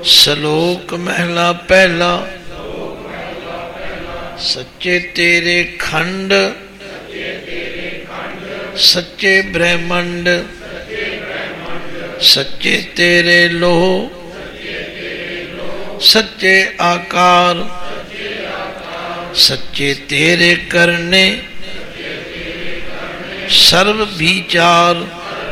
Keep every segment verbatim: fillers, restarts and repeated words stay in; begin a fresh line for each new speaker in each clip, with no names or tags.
ਸ਼ਲੋਕ ਮਹਿਲਾ ਪਹਿਲਾ। ਸੱਚੇ ਤੇਰੇ ਖੰਡ ਸੱਚੇ ਬ੍ਰਹਮੰਡ, ਸੱਚੇ ਤੇਰੇ ਲੋਹ ਸੱਚੇ ਆਕਾਰ, ਸੱਚੇ ਤੇਰੇ ਕਰਨੇ ਸਰਬ ਵਿਚਾਰ,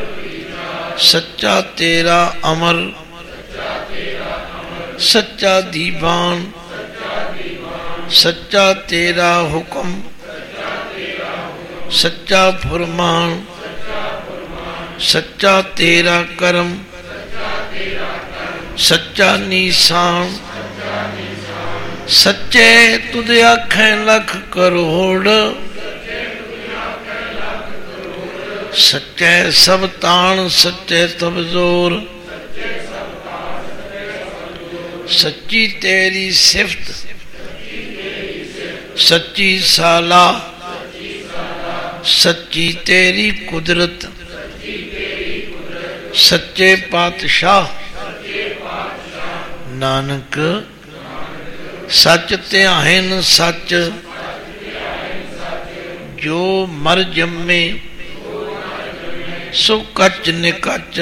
ਸੱਚਾ ਤੇਰਾ ਅਮਰ ਸੱਚਾ ਦੀਵਾਨ, ਸੱਚਾ ਤੇਰਾ ਹੁਕਮ ਸੱਚਾ ਫੁਰਮਾਨ, ਸੱਚਾ ਤੇਰਾ ਕਰਮ ਸੱਚਾ ਨਿਸ਼ਾਨ, ਸੱਚੇ ਤੁਧ ਆਖੈ ਲੱਖ ਕਰੋੜ, ਸੱਚੇ ਸਭ ਤਾਣ ਸੱਚੇ ਤਬ ਜ਼ੋਰ, ਸੱਚੀ ਤੇਰੀ ਸਿਫਤ ਸੱਚੀ ਸਾਲਾ, ਸੱਚੀ ਤੇਰੀ ਕੁਦਰਤ ਸੱਚੇ ਪਾਤਸ਼ਾਹ, ਨਾਨਕ ਸੱਚ ਧਿਆਇਨ ਸੱਚ, ਜੋ ਮਰ ਜੰਮੇ ਸੋ ਕੱਚ ਨਿਕੱਚ,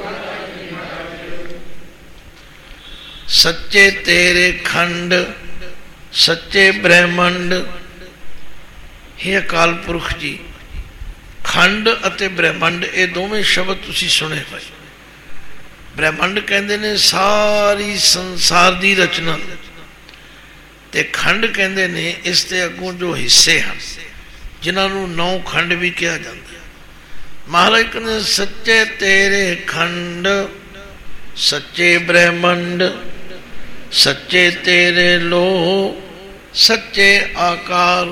ਸੱਚੇ ਤੇਰੇ ਖੰਡ ਸੱਚੇ ਬ੍ਰਹਮੰਡ। ਹੇ ਅਕਾਲ ਪੁਰਖ ਜੀ, ਖੰਡ ਅਤੇ ਬ੍ਰਹਮੰਡ ਇਹ ਦੋਵੇਂ ਸ਼ਬਦ ਤੁਸੀਂ ਸੁਣੇ ਹੋਏ। ਬ੍ਰਹਮੰਡ ਕਹਿੰਦੇ ਨੇ ਸਾਰੀ ਸੰਸਾਰ ਦੀ ਰਚਨਾ, ਤੇ ਖੰਡ ਕਹਿੰਦੇ ਨੇ ਇਸ ਦੇ ਅੱਗੋਂ ਜੋ ਹਿੱਸੇ ਹਨ, ਜਿਨ੍ਹਾਂ ਨੂੰ ਨੌ ਖੰਡ ਵੀ ਕਿਹਾ ਜਾਂਦਾ। ਮਹਾਰਾਜ ਕਹਿੰਦੇ ਸੱਚੇ ਤੇਰੇ ਖੰਡ ਸੱਚੇ ਬ੍ਰਹਮੰਡ, ਸੱਚੇ ਤੇਰੇ ਲੋਹ ਸੱਚੇ ਆਕਾਰ।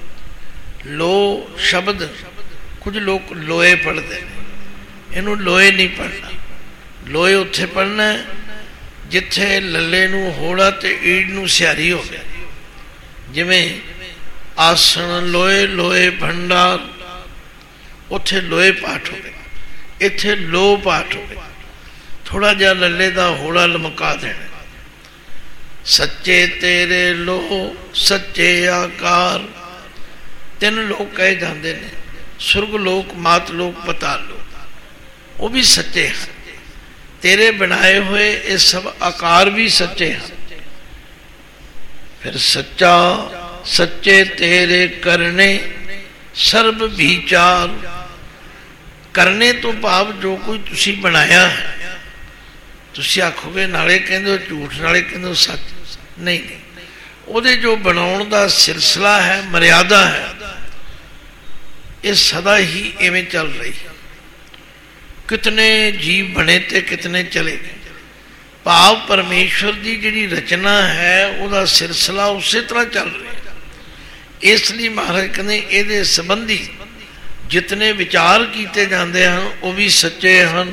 ਲੋ ਸ਼ਬਦ ਕੁਝ ਲੋਕ ਲੋਏ ਪੜ੍ਹਦੇ ਨੇ, ਇਹਨੂੰ ਲੋਏ ਨਹੀਂ ਪੜ੍ਹਨਾ। ਲੋਏ ਉੱਥੇ ਪੜ੍ਹਨਾ ਜਿੱਥੇ ਲੱਲੇ ਨੂੰ ਹੋੜਾ ਤੇ ਈੜ ਨੂੰ ਸਿਹਾਰੀ ਹੋਵੇ। ਜਿਵੇਂ ਆਸਣ ਲੋਏ ਲੋਏ ਭੰਡਾਰ, ਉੱਥੇ ਲੋਏ ਪਾਠ ਹੋਵੇ, ਇੱਥੇ ਲੋ ਪਾਠ ਹੋਵੇ। ਥੋੜਾ ਜਿਹਾ ਲੱਲੇ ਦਾ ਹੋੜਾ ਲਮਕਾ ਦੇਣਾ। ਸੱਚੇ ਤੇਰੇ ਲੋਹ ਸੱਚੇ ਆਕਾਰ। ਤਿੰਨ ਲੋਕ ਕਹੇ ਜਾਂਦੇ ਨੇ, ਸੁਰਗ ਲੋਕ ਮਾਤ ਲੋਕ ਪਤਾਲ ਲੋਕ, ਉਹ ਵੀ ਸੱਚੇ ਹਨ। ਤੇਰੇ ਬਣਾਏ ਹੋਏ ਇਹ ਸਭ ਆਕਾਰ ਵੀ ਸੱਚੇ ਹਨ। ਫਿਰ ਸੱਚਾ ਸੱਚੇ ਤੇਰੇ ਕਰਨੇ ਸਰਬ ਵਿਚਾਰ। ਕਰਨੇ ਤੋਂ ਭਾਵ ਜੋ ਕੋਈ ਤੁਸੀਂ ਬਣਾਇਆ ਹੈ। ਤੁਸੀਂ ਆਖੋਗੇ ਨਾਲੇ ਕਹਿੰਦੇ ਹੋ ਝੂਠ ਨਾਲੇ ਕਹਿੰਦੇ ਹੋ ਸੱਚ, ਨਹੀਂ ਨਹੀਂ, ਉਹਦੇ ਜੋ ਬਣਾਉਣ ਦਾ ਸਿਲਸਿਲਾ ਹੈ, ਮਰਿਆਦਾ ਹੈ, ਇਹ ਸਦਾ ਹੀ ਇਵੇਂ ਚੱਲ ਰਹੀ। ਕਿਤਨੇ ਜੀਵ ਬਣੇ ਤੇ ਕਿਤਨੇ ਚਲੇ ਗਏ। ਭਾਵ ਪਰਮੇਸ਼ਵਰ ਦੀ ਜਿਹੜੀ ਰਚਨਾ ਹੈ ਉਹਦਾ ਸਿਲਸਿਲਾ ਉਸੇ ਤਰ੍ਹਾਂ ਚੱਲ ਰਿਹਾ। ਇਸ ਲਈ ਮਹਾਰਾਜ ਕਹਿੰਦੇ ਇਹਦੇ ਸੰਬੰਧੀ ਜਿਤਨੇ ਵਿਚਾਰ ਕੀਤੇ ਜਾਂਦੇ ਹਨ ਉਹ ਵੀ ਸੱਚੇ ਹਨ।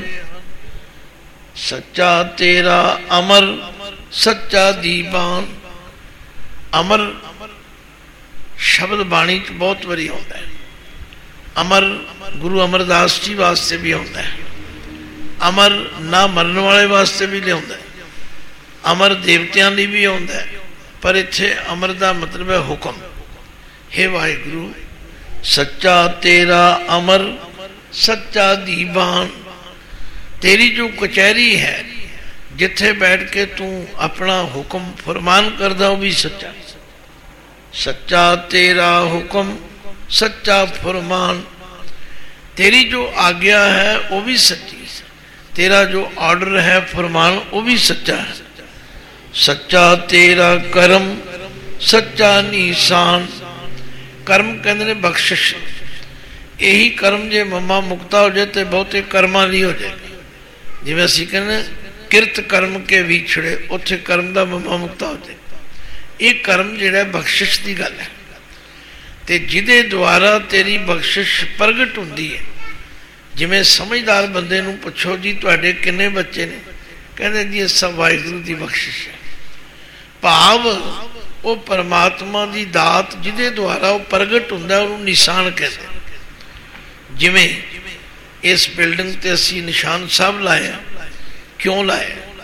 ਸੱਚਾ ਤੇਰਾ ਅਮਰ ਸੱਚਾ ਦੀਵਾਨ। ਅਮਰ ਸ਼ਬਦ ਬਾਣੀ ਚ ਬਹੁਤ ਵਾਰੀ ਆਉਂਦਾ ਹੈ। ਅਮਰ ਗੁਰੂ ਅਮਰਦਾਸ ਜੀ ਵਾਸਤੇ ਵੀ ਆਉਂਦਾ ਹੈ। ਅਮਰ ਨਾ ਮਰਨ ਵਾਲੇ ਵਾਸਤੇ ਵੀ ਲਿਆਉਂਦਾ ਹੈ। ਅਮਰ ਦੇਵਤਿਆਂ ਲਈ ਵੀ ਆਉਂਦਾ ਹੈ। ਪਰ ਇੱਥੇ ਅਮਰ ਦਾ ਮਤਲਬ ਹੈ ਹੁਕਮ। ਹੇ ਵਾਹਿਗੁਰੂ, ਸੱਚਾ ਤੇਰਾ ਅਮਰ ਸੱਚਾ ਦੀਵਾਨ। ਤੇਰੀ ਜੋ ਕਚਹਿਰੀ ਹੈ, ਜਿੱਥੇ ਬੈਠ ਕੇ ਤੂੰ ਆਪਣਾ ਹੁਕਮ ਫਰਮਾਨ ਕਰਦਾ, ਉਹ ਵੀ ਸੱਚਾ। ਸੱਚਾ ਤੇਰਾ ਹੁਕਮ ਸੱਚਾ ਫਰਮਾਨ। ਤੇਰੀ ਜੋ ਆਗਿਆ ਹੈ ਉਹ ਵੀ ਸੱਚੀ। ਤੇਰਾ ਜੋ ਆਰਡਰ ਹੈ ਫਰਮਾਨ ਉਹ ਵੀ ਸੱਚਾ ਹੈ। ਸੱਚਾ ਤੇਰਾ ਕਰਮ ਸੱਚਾ ਨਿਸ਼ਾਨ। ਕਰਮ ਕਹਿੰਦੇ ਨੇ ਬਖਸ਼ਿਸ਼। ਇਹੀ ਕਰਮ ਜੇ ਮਮਾ ਮੁਕਤਾ ਹੋ ਜਾਏ ਤੇ ਬਹੁਤੇ ਕਰਮਾਂ ਲਈ ਹੋ ਜਾਏ। ਜਿਵੇਂ ਅਸੀਂ ਕਹਿੰਦੇ ਕਿਰਤ ਕਰਮ ਕੇ ਵਿਛੜੇ, ਉੱਥੇ ਕਰਮ ਦਾ ਮਮਾ ਮੁਕਤਾ ਹੋ ਜਾਏ। ਇਹ ਕਰਮ ਜਿਹੜਾ ਬਖਸ਼ਿਸ਼ ਦੀ ਗੱਲ ਹੈ, ਤੇ ਜਿਹਦੇ ਦੁਆਰਾ ਤੇਰੀ ਬਖਸ਼ਿਸ਼ ਪ੍ਰਗਟ ਹੁੰਦੀ ਹੈ। ਜਿਵੇਂ ਸਮਝਦਾਰ ਬੰਦੇ ਨੂੰ ਪੁੱਛੋ ਜੀ ਤੁਹਾਡੇ ਕਿੰਨੇ ਬੱਚੇ ਨੇ, ਕਹਿੰਦੇ ਜੀ ਇਹ ਸਭ ਵਾਹਿਗੁਰੂ ਦੀ ਬਖਸ਼ਿਸ਼ ਹੈ। ਭਾਵ ਉਹ ਪਰਮਾਤਮਾ ਦੀ ਦਾਤ ਜਿਹਦੇ ਦੁਆਰਾ ਉਹ ਪ੍ਰਗਟ ਹੁੰਦਾ ਉਹਨੂੰ ਨਿਸ਼ਾਨ ਕਹਿੰਦੇ। ਜਿਵੇਂ ਇਸ ਬਿਲਡਿੰਗ ਤੇ ਅਸੀਂ ਨਿਸ਼ਾਨ ਸਾਹਿਬ ਲਾਇਆ। ਕਿਉਂ ਲਾਇਆ?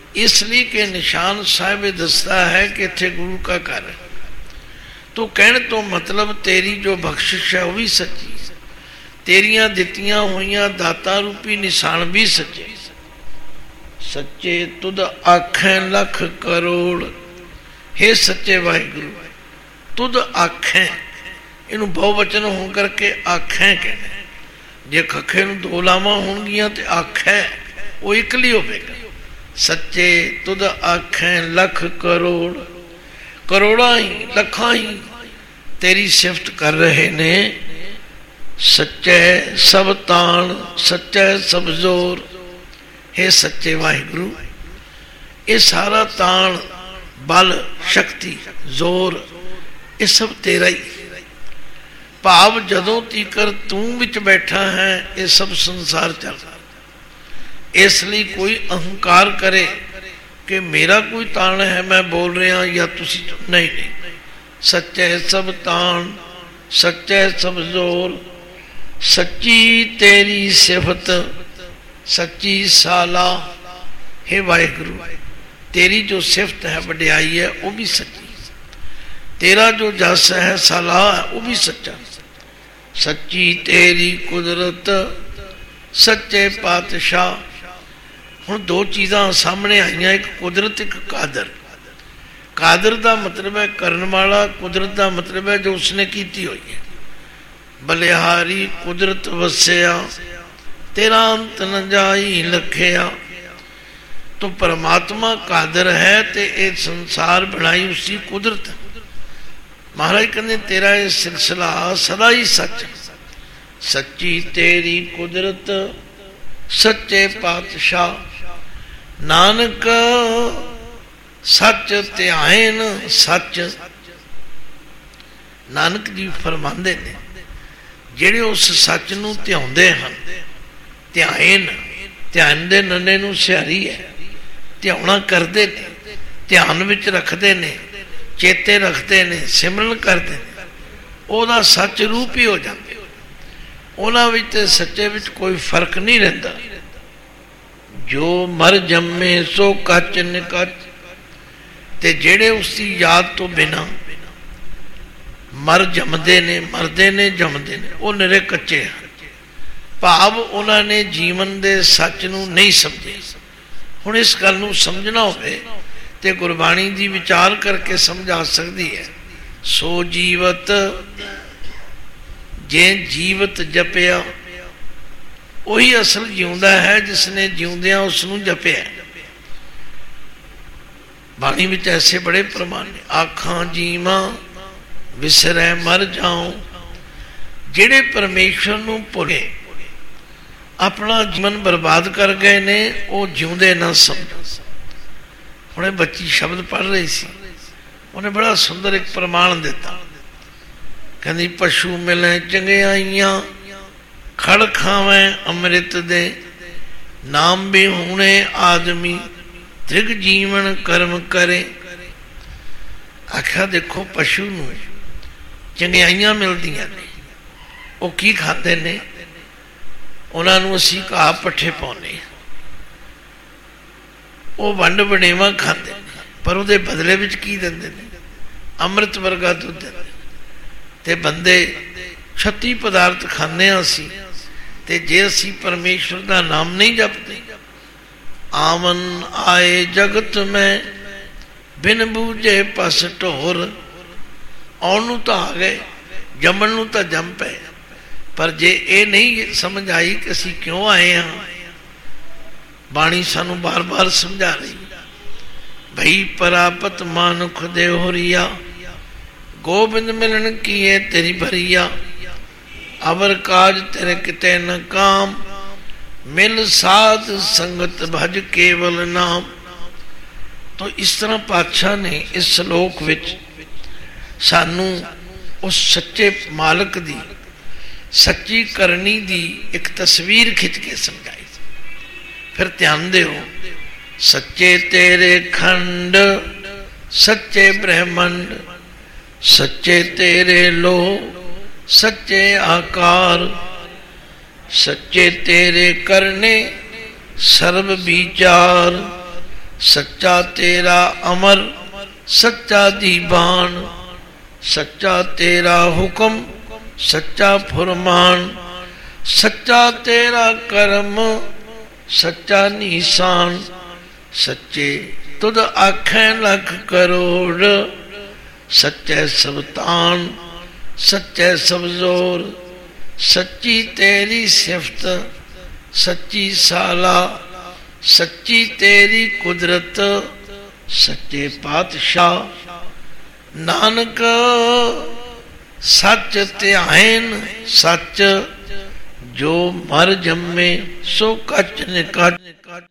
इसलिए कि निशान साहिब दसता है कि इत्थे गुरु का घर है। तो कहने तो मतलब तेरी जो बख्शिश है वह भी सच्ची, तेरियां दित्तियां हुईयां दाता रूपी निशान भी सच्चे। सच्चे तुद आखें लख करोड़, हे सच्चे वाहिगुरु तुद आखें, इनू बहुवचन हो करके आखें कहना। जे खखे नूं दो लावां होणगियां ते आखै वो इकली होवेगा। सच्चे तुद आखें लख करोड़, करोड़ा ही लखां ही तेरी सिफत कर रहे ने। सच्चे सब तान, सच्चे सब जोर, हे सच्चे वाहिगुरु ये सारा तान बल शक्ति जोर ये सब तेरा ही। भाव जदों तीकर तू विच बैठा है ये सब संसार चल रहा। इसलिए कोई अहंकार करे कि मेरा कोई तान है मैं बोल रहा या तुसी, नहीं नहीं। सच्चे सब तान, सच्चे सब जोर, सच्ची तेरी सिफत, सच्ची साला, हे वाहिगुरु तेरी जो सिफत है वड्याई है वो भी सच्ची, तेरा जो जस है सलाह है वो भी सच्चा। सच्ची तेरी कुदरत, सच्चे पातशाह। हुण दो चीज़ां सामने आईयां, एक कुदरत एक कादर। कादर का मतलब है करन वाला, कुदरत का मतलब है जो उसने कीती हुई है। बलिहारी कुदरत वसिया, तेरा अंत न जाई लखिया। तो परमात्मा कादर है ते ये संसार बनाई उसकी कुदरत है। महाराज कहते तेरा ये सिलसिला सदा ही सच। सच्ची तेरी कुदरत, सच्चे पातशाह। नानक सच ध्यान सच। नानक जी फरमांदे ने जेड़े उस सच नूं ध्याउंदे हन, ध्यान ध्यान दे नन्ने नूं सिहारी है, ध्याउणा करदे ने, ध्यान विच रखदे ने, चेते रखते ने, सिमरन करते हैं, ओदा सच रूप ही हो जाते। उन्हां विच ते सच्चे विच कोई फर्क नहीं रहिंदा। जो मर जम्मे सो कच निकच, ते जेड़े उसकी याद तो बिना मर जमदे ने, मरदे ने, जमदे ने, वो निरे कच्चे हैं। भाव उन्होंने जीवन दे सच नूं नहीं समझे। हुण इस गल नूं समझना होवे ते गुरबाणी दी विचार करके समझा सकती है। सो जीवत, जे जीवत जपिया वही असल जिउंदा है जिसने जिउंदियां उसनूं जपिया। बाणी विच ऐसे बड़े प्रमाण ने। आखां जीवा विसरै मर जाऊं, जेड़े परमेश्वर नूं भुले अपना जीवन बर्बाद कर गए ने वो जिउंदे ना समझो। हुणे बच्ची शब्द पढ़ रही सी, उन्हें बड़ा सुंदर एक प्रमाण दिता। कहती पशु मिले चंगियाइयां, खड़ खावें अमृत दे, नाम भी होने आदमी, त्रिग जीवन कर्म करे। आख्या देखो पशु नूं चंगियाइयां मिलदियां ने, वो की खाते ने? उन्होंने असीं घाह पट्ठे पाउने, वो वंड वडेवा खाते पर उहदे बदले विच की दिंदे ने? अमृत वर्गा दुध दिंदे। ते बंदे छत्ती पदार्थ खाने असी, ते जे असी परमेश्वर का नाम नहीं जपते। आवन आए जगत में बिन बूझे पस ढोर। आउण नूं तां आ गए, जमण नूं तां जम पे, पर जे ये नहीं समझ आई कि असी क्यों आए हाँ। बाणी सानू बार बार समझा रही, भई परापत मानुख दे होरिया, गोबिंद मिलन किए तेरी भरिया। अवर काज तेरे किते न काम, मिल साध संगत भज केवल नाम। तो इस तरह पातशाह ने इस श्लोक विच सानू उस सच्चे मालक दी सच्ची करनी दी एक तस्वीर खिंच के समझाई। फिर ध्यान दो, सच्चे तेरे खंड, सच्चे ब्रह्मंड, सच्चे तेरे लो, सच्चे आकार, सच्चे तेरे करने सर्व विचार, सच्चा तेरा अमर सच्चा दीवान, सच्चा तेरा हुक्म सच्चा फरमान, सच्चा तेरा कर्म सच्चा निशान, सच्चे तुद आखें लख करोड़, सच्चे सबतान सच्चे सब जोर, सच्ची तेरी सिफत सच्ची साला, सच्ची तेरी कुदरत सच्चे पातशाह, नानक सच ध्यान सच, जो मर जम्मे सो कच निकट,